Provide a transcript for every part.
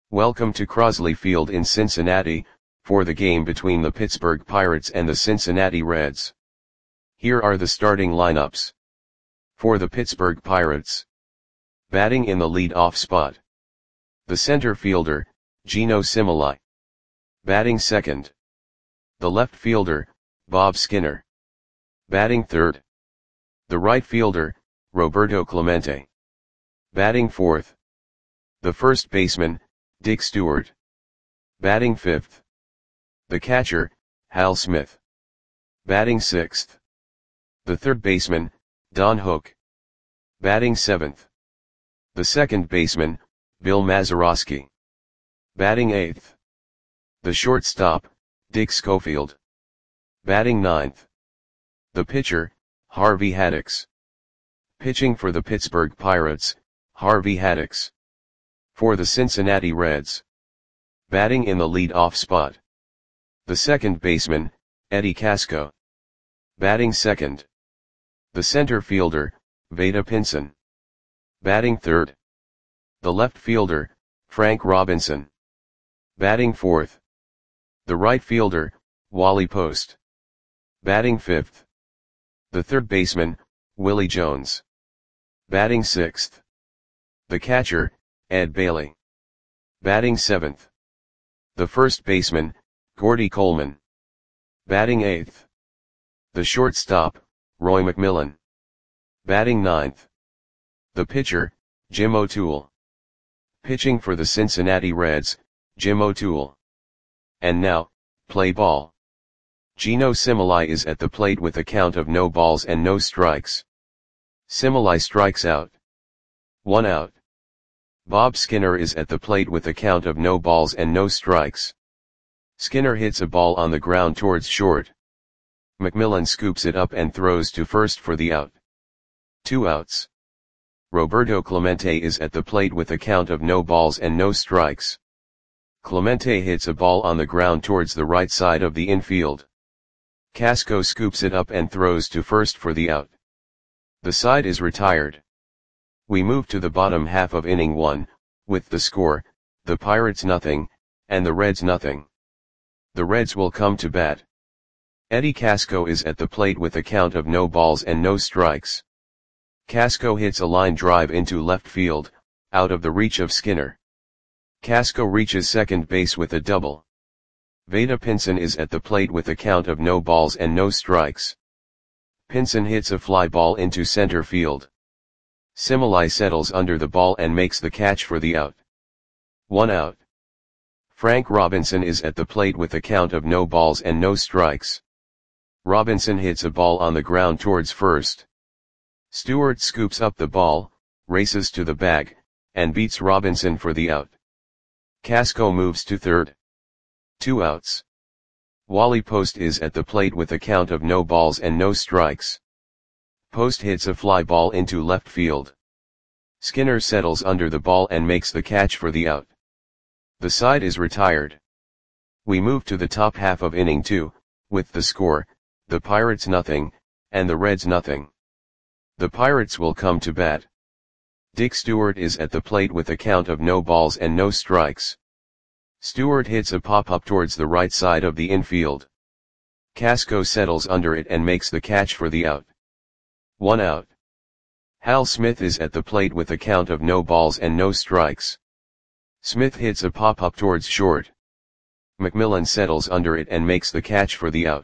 Welcome to Crosley Field in Cincinnati, for the game between the Pittsburgh Pirates and the Cincinnati Reds. Here are the starting lineups. For the Pittsburgh Pirates. Batting in the lead-off spot. The center fielder, Geno Cimoli. Batting second. The left fielder, Bob Skinner. Batting third. The right fielder, Roberto Clemente. Batting fourth. The first baseman, Dick Stewart. Batting fifth. The catcher, Hal Smith. Batting sixth. The third baseman, Don Hook. Batting seventh. The second baseman, Bill Mazeroski. Batting eighth. The shortstop, Dick Schofield. Batting ninth. The pitcher, Harvey Haddix. Pitching for the Pittsburgh Pirates, Harvey Haddix. For the Cincinnati Reds. Batting in the lead-off spot. The second baseman, Eddie Casco. Batting second. The center fielder, Vada Pinson. Batting third. The left fielder, Frank Robinson. Batting fourth. The right fielder, Wally Post. Batting fifth. The third baseman, Willie Jones. Batting sixth. The catcher, Ed Bailey. Batting seventh. The first baseman, Gordy Coleman. Batting eighth. The shortstop, Roy McMillan. Batting ninth. The pitcher, Jim O'Toole. Pitching for the Cincinnati Reds, Jim O'Toole. And now, play ball. Geno Cimoli is at the plate with a count of no balls and no strikes. Cimoli strikes out. 1 out. Bob Skinner is at the plate with a count of no balls and no strikes. Skinner hits a ball on the ground towards short. McMillan scoops it up and throws to first for the out. 2 outs. Roberto Clemente is at the plate with a count of no balls and no strikes. Clemente hits a ball on the ground towards the right side of the infield. Casco scoops it up and throws to first for the out. The side is retired. We move to the bottom half of inning 1, with the score, the Pirates nothing, and the Reds nothing. The Reds will come to bat. Eddie Casco is at the plate with a count of no balls and no strikes. Casco hits a line drive into left field, out of the reach of Skinner. Casco reaches second base with a double. Vada Pinson is at the plate with a count of no balls and no strikes. Pinson hits a fly ball into center field. Cimoli settles under the ball and makes the catch for the out. 1 out. Frank Robinson is at the plate with a count of no balls and no strikes. Robinson hits a ball on the ground towards first. Stewart scoops up the ball, races to the bag, and beats Robinson for the out. Casco moves to third. 2 outs. Wally Post is at the plate with a count of no balls and no strikes. Post hits a fly ball into left field. Skinner settles under the ball and makes the catch for the out. The side is retired. We move to the top half of inning 2, with the score, the Pirates nothing, and the Reds nothing. The Pirates will come to bat. Dick Stewart is at the plate with a count of no balls and no strikes. Stewart hits a pop-up towards the right side of the infield. Casco settles under it and makes the catch for the out. 1 out. Hal Smith is at the plate with a count of no balls and no strikes. Smith hits a pop-up towards short. McMillan settles under it and makes the catch for the out.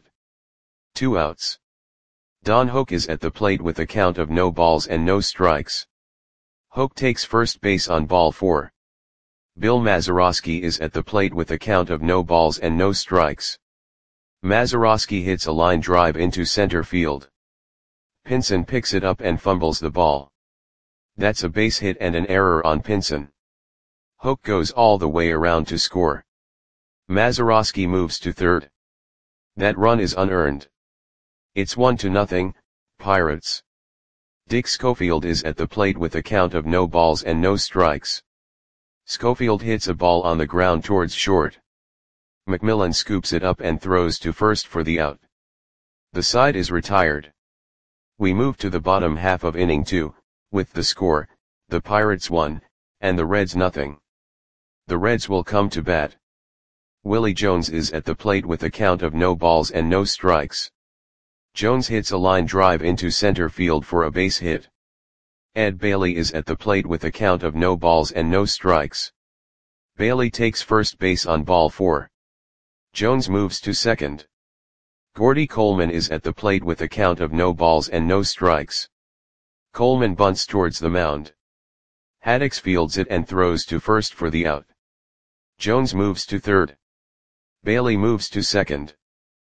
2 outs. Don Hook is at the plate with a count of no balls and no strikes. Hook takes first base on ball 4. Bill Mazeroski is at the plate with a count of no balls and no strikes. Mazeroski hits a line drive into center field. Pinson picks it up and fumbles the ball. That's a base hit and an error on Pinson. Hook goes all the way around to score. Mazeroski moves to third. That run is unearned. It's 1-0, Pirates. Dick Schofield is at the plate with a count of no balls and no strikes. Schofield hits a ball on the ground towards short. McMillan scoops it up and throws to first for the out. The side is retired. We move to the bottom half of inning 2, with the score, the Pirates 1, and the Reds nothing. The Reds will come to bat. Willie Jones is at the plate with a count of no balls and no strikes. Jones hits a line drive into center field for a base hit. Ed Bailey is at the plate with a count of no balls and no strikes. Bailey takes first base on ball 4. Jones moves to second. Gordy Coleman is at the plate with a count of no balls and no strikes. Coleman bunts towards the mound. Haddix fields it and throws to first for the out. Jones moves to third. Bailey moves to second.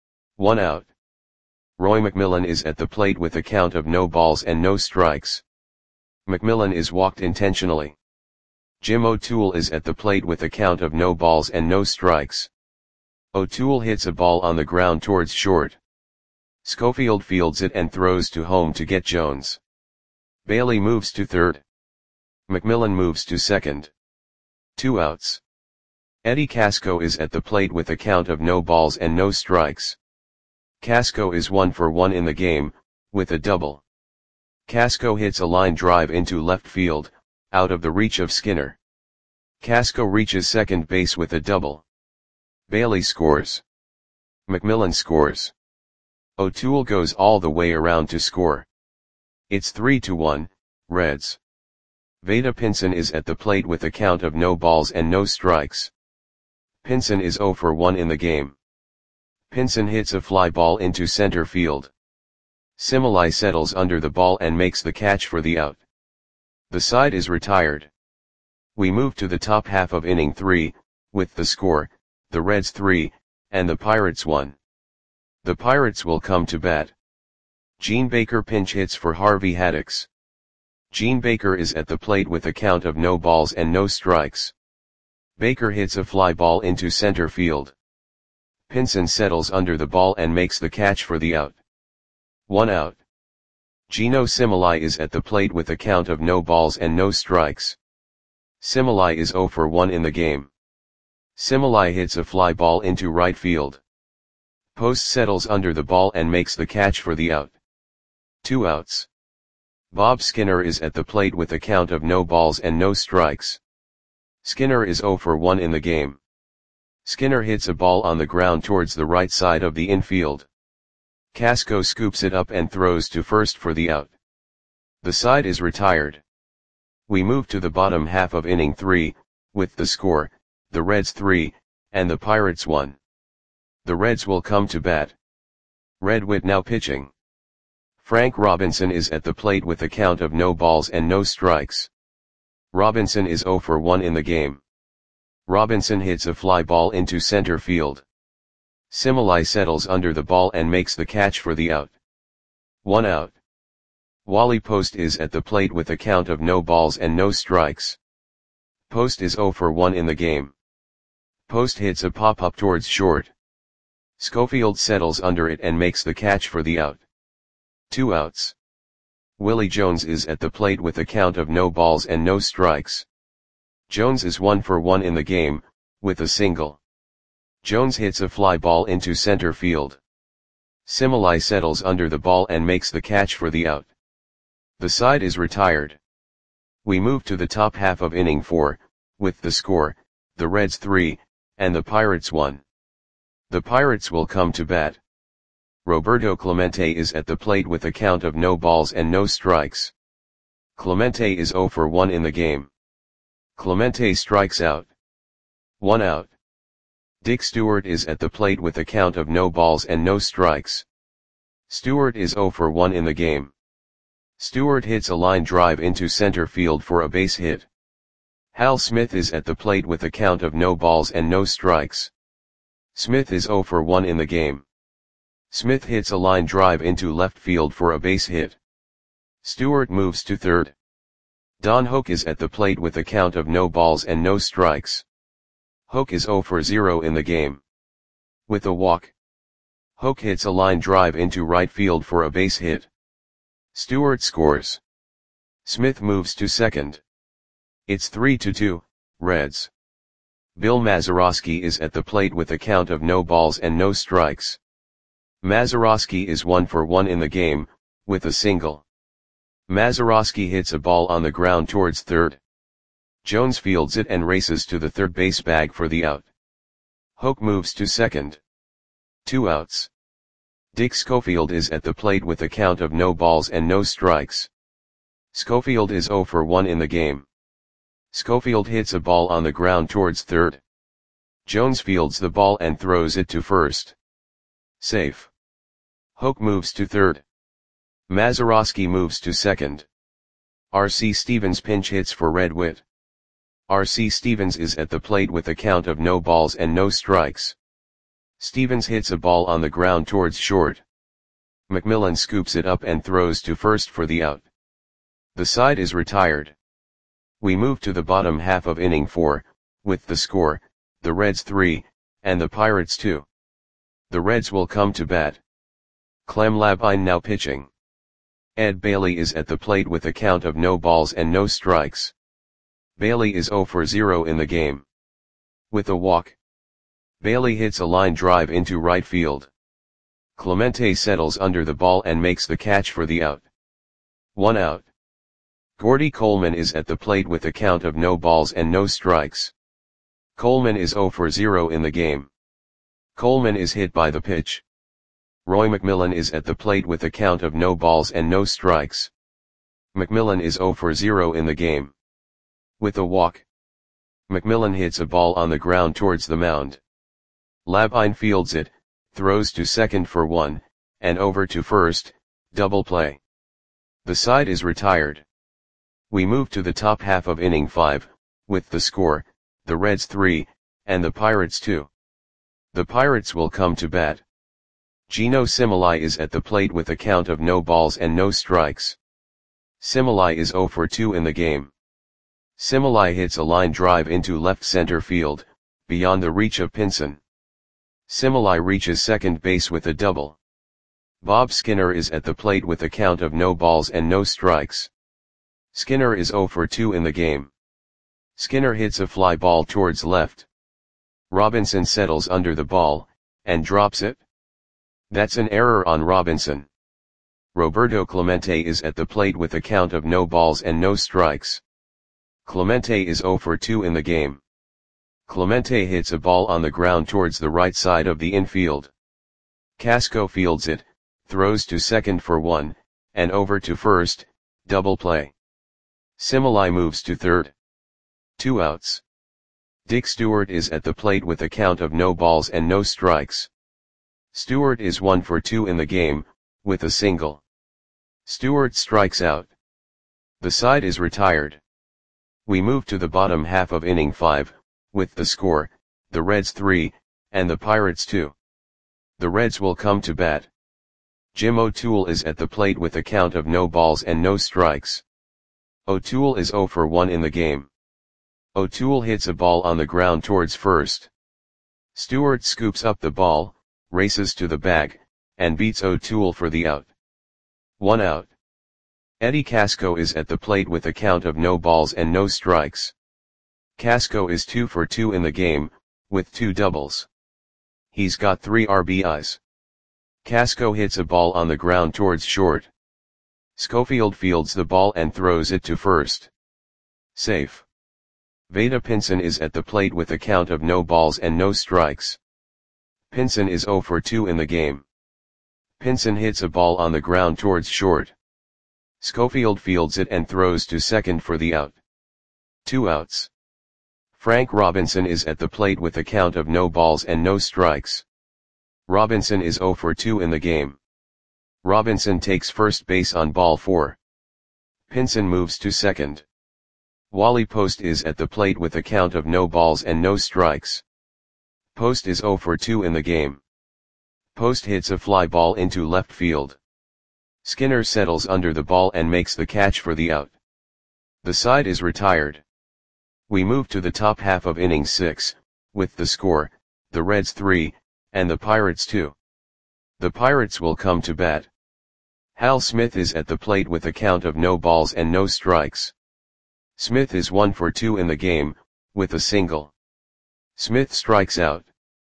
1 out. Roy McMillan is at the plate with a count of no balls and no strikes. McMillan is walked intentionally. Jim O'Toole is at the plate with a count of no balls and no strikes. O'Toole hits a ball on the ground towards short. Schofield fields it and throws to home to get Jones. Bailey moves to third. McMillan moves to second. 2 outs. Eddie Casco is at the plate with a count of no balls and no strikes. Casco is 1 for 1 in the game, with a double. Casco hits a line drive into left field, out of the reach of Skinner. Casco reaches second base with a double. Bailey scores. McMillan scores. O'Toole goes all the way around to score. It's 3-1, Reds. Vada Pinson is at the plate with a count of no balls and no strikes. Pinson is 0 for 1 in the game. Pinson hits a fly ball into center field. Similai settles under the ball and makes the catch for the out. The side is retired. We move to the top half of inning 3, with the score, the Reds 3, and the Pirates 1. The Pirates will come to bat. Gene Baker pinch hits for Harvey Haddix. Gene Baker is at the plate with a count of no balls and no strikes. Baker hits a fly ball into center field. Pinson settles under the ball and makes the catch for the out. 1 out. Gino Similai is at the plate with a count of no balls and no strikes. Similai is 0 for 1 in the game. Similai hits a fly ball into right field. Post settles under the ball and makes the catch for the out. 2 outs. Bob Skinner is at the plate with a count of no balls and no strikes. Skinner is 0 for 1 in the game. Skinner hits a ball on the ground towards the right side of the infield. Casco scoops it up and throws to first for the out. The side is retired. We move to the bottom half of inning 3, with the score, the Reds 3, and the Pirates 1. The Reds will come to bat. Red Witt now pitching. Frank Robinson is at the plate with a count of no balls and no strikes. Robinson is 0 for 1 in the game. Robinson hits a fly ball into center field. Similai settles under the ball and makes the catch for the out. 1 out. Wally Post is at the plate with a count of no balls and no strikes. Post is 0 for 1 in the game. Post hits a pop-up towards short. Schofield settles under it and makes the catch for the out. 2 outs. Willie Jones is at the plate with a count of no balls and no strikes. Jones is 1 for 1 in the game, with a single. Jones hits a fly ball into center field. Similai settles under the ball and makes the catch for the out. The side is retired. We move to the top half of inning 4, with the score, the Reds 3, and the Pirates 1. The Pirates will come to bat. Roberto Clemente is at the plate with a count of no balls and no strikes. Clemente is 0 for 1 in the game. Clemente strikes out. 1 out. Dick Stewart is at the plate with a count of no balls and no strikes. Stewart is 0 for 1 in the game. Stewart hits a line drive into center field for a base hit. Hal Smith is at the plate with a count of no balls and no strikes. Smith is 0 for 1 in the game. Smith hits a line drive into left field for a base hit. Stewart moves to third. Don Hoak is at the plate with a count of no balls and no strikes. Hoak is 0 for 0 in the game. With a walk. Hoak hits a line drive into right field for a base hit. Stewart scores. Smith moves to second. It's 3-2, Reds. Bill Mazeroski is at the plate with a count of no balls and no strikes. Mazeroski is 1 for 1 in the game, with a single. Mazeroski hits a ball on the ground towards third. Jones fields it and races to the third base bag for the out. Hoke moves to second. 2 outs. Dick Schofield is at the plate with a count of no balls and no strikes. Schofield is 0 for 1 in the game. Schofield hits a ball on the ground towards third. Jones fields the ball and throws it to first. Safe. Hoke moves to third. Mazeroski moves to second. R.C. Stevens pinch hits for Red Witt. R.C. Stevens is at the plate with a count of no balls and no strikes. Stevens hits a ball on the ground towards short. McMillan scoops it up and throws to first for the out. The side is retired. We move to the bottom half of inning 4, with the score, the Reds 3, and the Pirates 2. The Reds will come to bat. Clem Labine now pitching. Ed Bailey is at the plate with a count of no balls and no strikes. Bailey is 0 for 0 in the game. With a walk. Bailey hits a line drive into right field. Clemente settles under the ball and makes the catch for the out. 1 out. Gordy Coleman is at the plate with a count of no balls and no strikes. Coleman is 0 for 0 in the game. Coleman is hit by the pitch. Roy McMillan is at the plate with a count of no balls and no strikes. McMillan is 0 for 0 in the game. With a walk. McMillan hits a ball on the ground towards the mound. Labine fields it, throws to second for 1, and over to first, double play. The side is retired. We move to the top half of inning 5, with the score, the Reds 3, and the Pirates 2. The Pirates will come to bat. Gino Similai is at the plate with a count of no balls and no strikes. Similai is 0 for 2 in the game. Similai hits a line drive into left center field, beyond the reach of Pinson. Similai reaches second base with a double. Bob Skinner is at the plate with a count of no balls and no strikes. Skinner is 0 for 2 in the game. Skinner hits a fly ball towards left. Robinson settles under the ball, and drops it. That's an error on Robinson. Roberto Clemente is at the plate with a count of no balls and no strikes. Clemente is 0 for 2 in the game. Clemente hits a ball on the ground towards the right side of the infield. Casco fields it, throws to second for 1, and over to first, double play. Similai moves to third. 2 outs. Dick Stewart is at the plate with a count of no balls and no strikes. Stewart is 1 for 2 in the game, with a single. Stewart strikes out. The side is retired. We move to the bottom half of inning 5, with the score, the Reds 3, and the Pirates 2. The Reds will come to bat. Jim O'Toole is at the plate with a count of no balls and no strikes. O'Toole is 0 for 1 in the game. O'Toole hits a ball on the ground towards first. Stewart scoops up the ball, races to the bag, and beats O'Toole for the out. 1 out. Eddie Casco is at the plate with a count of no balls and no strikes. Casco is 2 for 2 in the game, with 2 doubles. He's got 3 RBIs. Casco hits a ball on the ground towards short. Schofield fields the ball and throws it to first. Safe. Vada Pinson is at the plate with a count of no balls and no strikes. Pinson is 0 for 2 in the game. Pinson hits a ball on the ground towards short. Schofield fields it and throws to second for the out. 2 outs. Frank Robinson is at the plate with a count of no balls and no strikes. Robinson is 0 for 2 in the game. Robinson takes first base on ball 4. Pinson moves to second. Wally Post is at the plate with a count of no balls and no strikes. Post is 0 for 2 in the game. Post hits a fly ball into left field. Skinner settles under the ball and makes the catch for the out. The side is retired. We move to the top half of inning 6, with the score, the Reds 3, and the Pirates 2. The Pirates will come to bat. Hal Smith is at the plate with a count of no balls and no strikes. Smith is 1 for 2 in the game, with a single. Smith strikes out.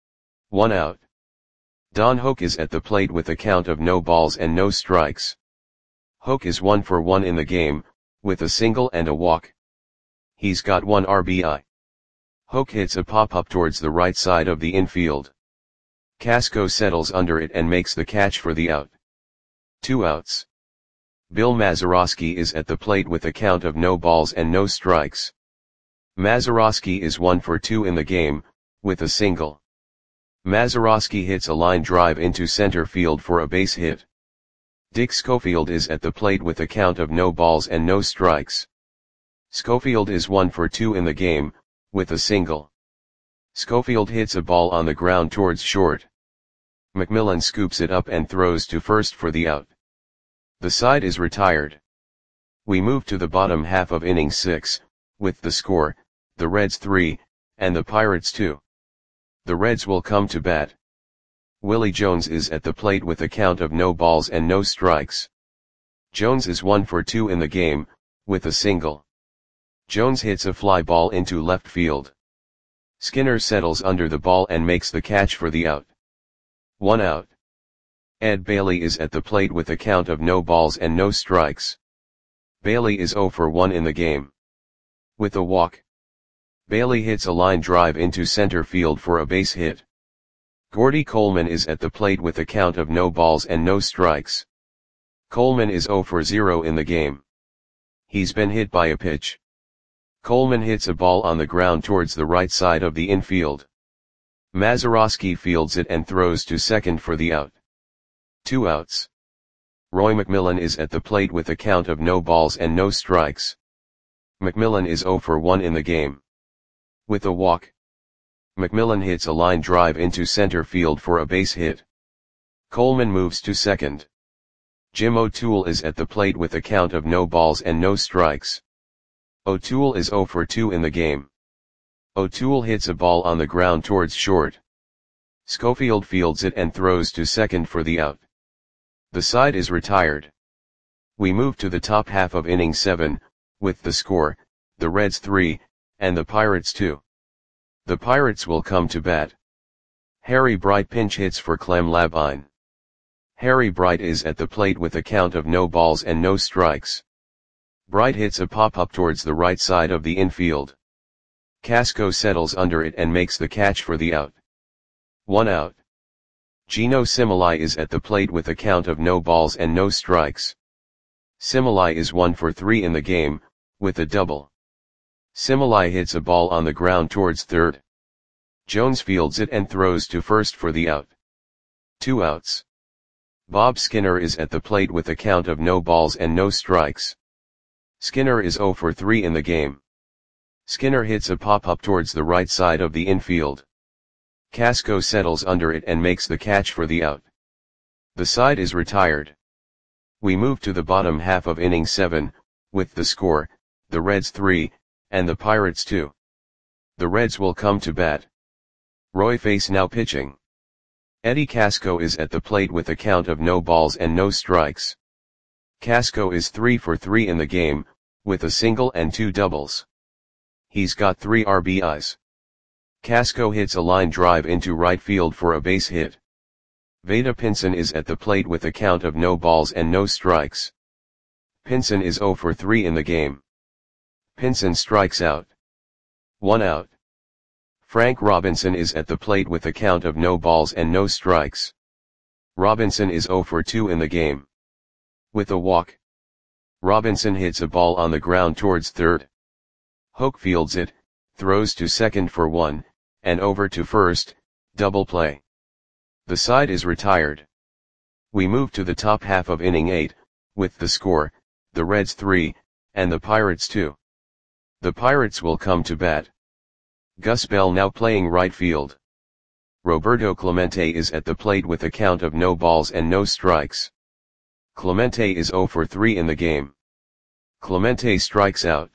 1 out. Don Hoke is at the plate with a count of no balls and no strikes. Hoke is 1 for 1 in the game, with a single and a walk. He's got 1 RBI. Hoke hits a pop-up towards the right side of the infield. Casco settles under it and makes the catch for the out. 2 outs. Bill Mazeroski is at the plate with a count of no balls and no strikes. Mazeroski is 1 for 2 in the game, with a single. Mazeroski hits a line drive into center field for a base hit. Dick Schofield is at the plate with a count of no balls and no strikes. Schofield is 1 for 2 in the game, with a single. Schofield hits a ball on the ground towards short. McMillan scoops it up and throws to first for the out. The side is retired. We move to the bottom half of inning 6, with the score, the Reds 3, and the Pirates 2. The Reds will come to bat. Willie Jones is at the plate with a count of no balls and no strikes. Jones is 1 for 2 in the game, with a single. Jones hits a fly ball into left field. Skinner settles under the ball and makes the catch for the out. 1 out. Ed Bailey is at the plate with a count of no balls and no strikes. Bailey is 0 for 1 in the game. With a walk. Bailey hits a line drive into center field for a base hit. Gordy Coleman is at the plate with a count of no balls and no strikes. Coleman is 0 for 0 in the game. He's been hit by a pitch. Coleman hits a ball on the ground towards the right side of the infield. Mazeroski fields it and throws to second for the out. 2 outs. Roy McMillan is at the plate with a count of no balls and no strikes. McMillan is 0 for 1 in the game. With a walk. McMillan hits a line drive into center field for a base hit. Coleman moves to second. Jim O'Toole is at the plate with a count of no balls and no strikes. O'Toole is 0 for 2 in the game. O'Toole hits a ball on the ground towards short. Schofield fields it and throws to second for the out. The side is retired. We move to the top half of inning 7, with the score, the Reds 3, and the Pirates 2. The Pirates will come to bat. Harry Bright pinch hits for Clem Labine. Harry Bright is at the plate with a count of no balls and no strikes. Bright hits a pop-up towards the right side of the infield. Casco settles under it and makes the catch for the out. 1 out. Gino Similai is at the plate with a count of no balls and no strikes. Similai is 1 for 3 in the game, with a double. Similai hits a ball on the ground towards third. Jones fields it and throws to first for the out. 2 outs. Bob Skinner is at the plate with a count of no balls and no strikes. Skinner is 0 for 3 in the game. Skinner hits a pop-up towards the right side of the infield. Casco settles under it and makes the catch for the out. The side is retired. We move to the bottom half of inning 7, with the score, the Reds 3, and the Pirates 2. The Reds will come to bat. Roy Face now pitching. Eddie Casco is at the plate with a count of no balls and no strikes. Casco is 3 for 3 in the game, with a single and 2 doubles. He's got 3 RBIs. Casco hits a line drive into right field for a base hit. Vada Pinson is at the plate with a count of no balls and no strikes. Pinson is 0 for 3 in the game. Pinson strikes out. 1 out. Frank Robinson is at the plate with a count of no balls and no strikes. Robinson is 0 for 2 in the game. With a walk. Robinson hits a ball on the ground towards third. Hoke fields it, throws to second for 1, and over to first, double play. The side is retired. We move to the top half of inning 8, with the score, the Reds 3, and the Pirates 2. The Pirates will come to bat. Gus Bell now playing right field. Roberto Clemente is at the plate with a count of no balls and no strikes. Clemente is 0 for 3 in the game. Clemente strikes out.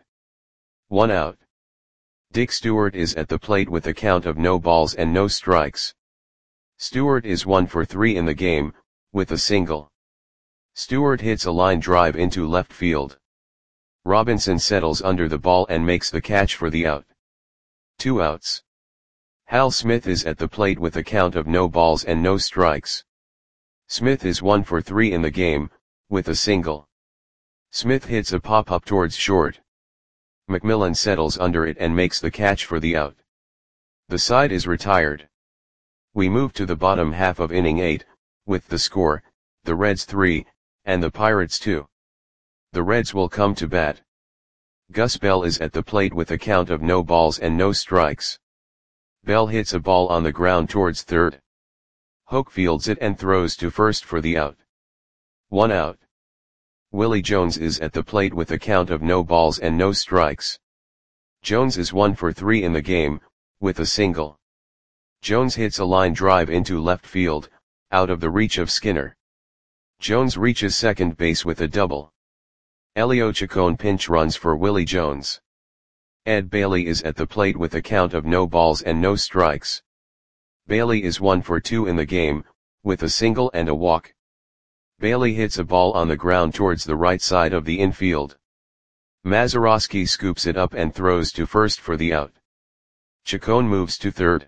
1 out. Dick Stewart is at the plate with a count of no balls and no strikes. Stewart is 1 for 3 in the game, with a single. Stewart hits a line drive into left field. Robinson settles under the ball and makes the catch for the out. 2 outs. Hal Smith is at the plate with a count of no balls and no strikes. Smith is 1 for 3 in the game, with a single. Smith hits a pop-up towards short. McMillan settles under it and makes the catch for the out. The side is retired. We move to the bottom half of inning 8, with the score, the Reds 3, and the Pirates 2. The Reds will come to bat. Gus Bell is at the plate with a count of no balls and no strikes. Bell hits a ball on the ground towards third. Hoke fields it and throws to first for the out. 1 out. Willie Jones is at the plate with a count of no balls and no strikes. Jones is 1 for 3 in the game, with a single. Jones hits a line drive into left field, out of the reach of Skinner. Jones reaches second base with a double. Elio Chacon pinch runs for Willie Jones. Ed Bailey is at the plate with a count of no balls and no strikes. Bailey is 1 for 2 in the game, with a single and a walk. Bailey hits a ball on the ground towards the right side of the infield. Mazeroski scoops it up and throws to first for the out. Chacon moves to third.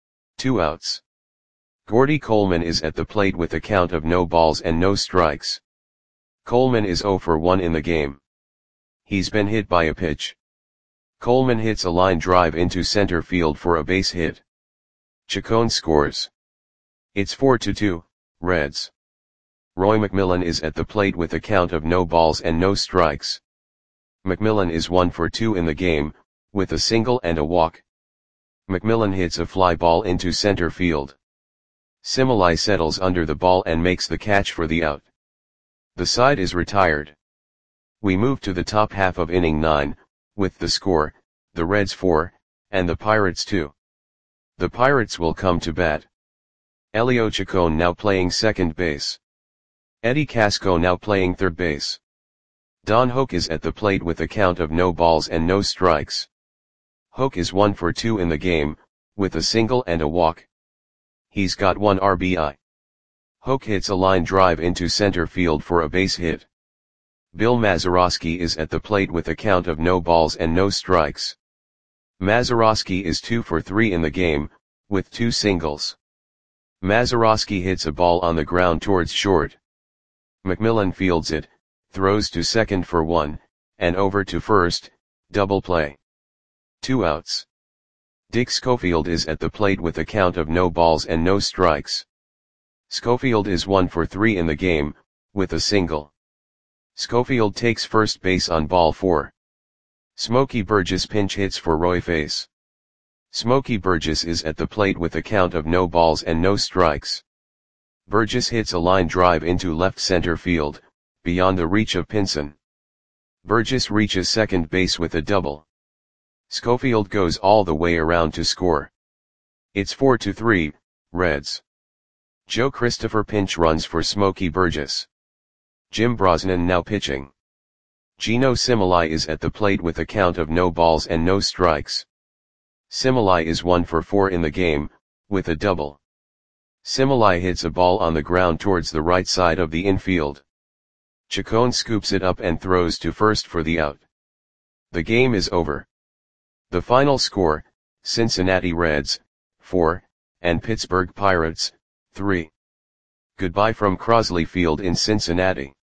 2 outs. Gordy Coleman is at the plate with a count of no balls and no strikes. Coleman is 0 for 1 in the game. He's been hit by a pitch. Coleman hits a line drive into center field for a base hit. Chacon scores. It's 4-2, Reds. Roy McMillan is at the plate with a count of no balls and no strikes. McMillan is 1 for 2 in the game, with a single and a walk. McMillan hits a fly ball into center field. Similai settles under the ball and makes the catch for the out. The side is retired. We move to the top half of inning 9, with the score, the Reds 4, and the Pirates 2. The Pirates will come to bat. Elio Chacon now playing second base. Eddie Casco now playing third base. Don Hoke is at the plate with a count of no balls and no strikes. Hoke is 1 for 2 in the game, with a single and a walk. He's got 1 RBI. Hoke hits a line drive into center field for a base hit. Bill Mazeroski is at the plate with a count of no balls and no strikes. Mazeroski is 2 for 3 in the game, with 2 singles. Mazeroski hits a ball on the ground towards short. McMillan fields it, throws to second for 1, and over to first, double play. 2 outs. Dick Schofield is at the plate with a count of no balls and no strikes. Schofield is 1 for 3 in the game, with a single. Schofield takes first base on ball 4. Smokey Burgess pinch hits for Roy Face. Smokey Burgess is at the plate with a count of no balls and no strikes. Burgess hits a line drive into left center field, beyond the reach of Pinson. Burgess reaches second base with a double. Schofield goes all the way around to score. It's 4-3, Reds. Joe Christopher pinch runs for Smokey Burgess. Jim Brosnan now pitching. Gino Similai is at the plate with a count of no balls and no strikes. Similai is 1 for 4 in the game, with a double. Similai hits a ball on the ground towards the right side of the infield. Chacon scoops it up and throws to first for the out. The game is over. The final score, Cincinnati Reds, 4, and Pittsburgh Pirates, 3. Goodbye from Crosley Field in Cincinnati.